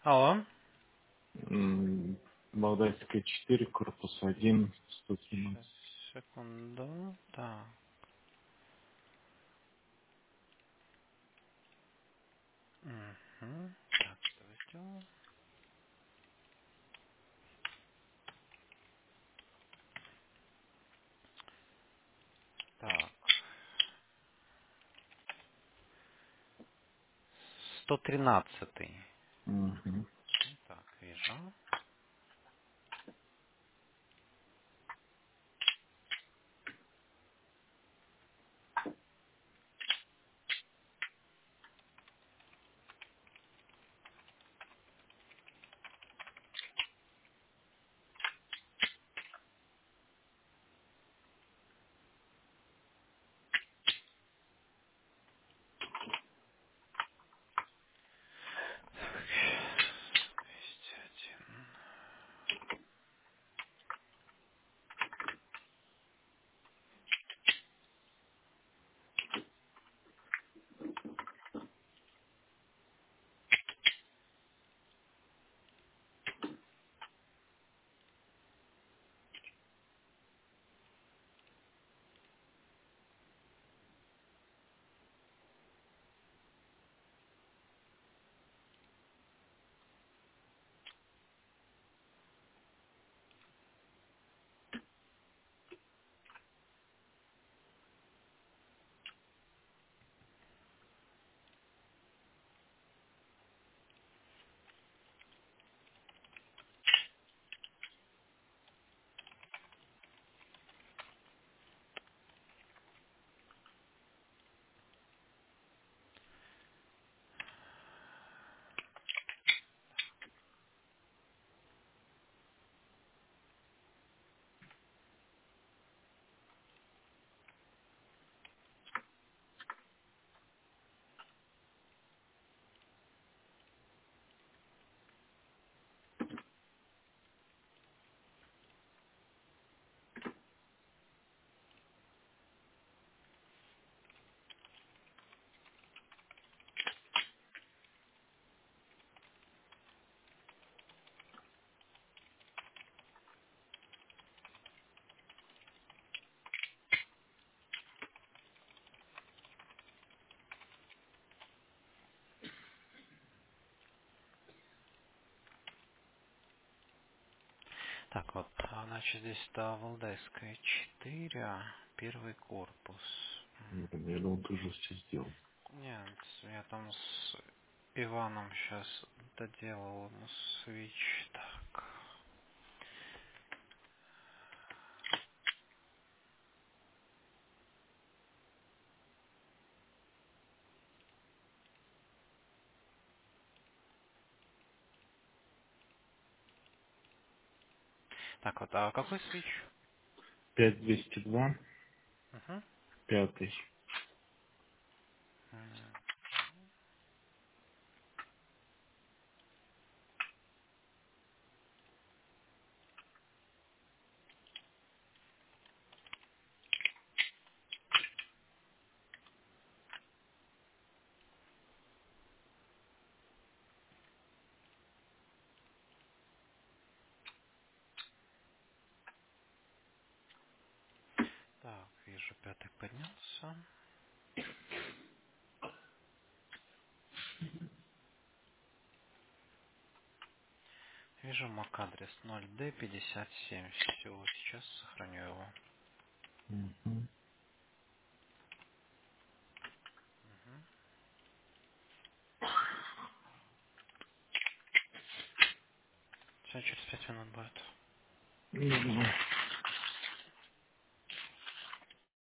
Алло. Валдайская 4, корпус 1, Сейчас, 117. секунду. Так. Угу. Так, что я сделал? Так. 113. Мгм. Так, вижу. Так, 201. Так, вот, значит, здесь Валдайская 4, первый корпус. Я думал, ты уже все сделал. Нет, я там с Иваном сейчас доделал ему свич. Так. Так, вот, а какой свич? 5202, Угу. пятый. Так, вижу, пятый поднялся. Вижу MAC-адрес 0D57. Все, сейчас сохраню его. Мгм. Все, через 5 минут будет. Ну,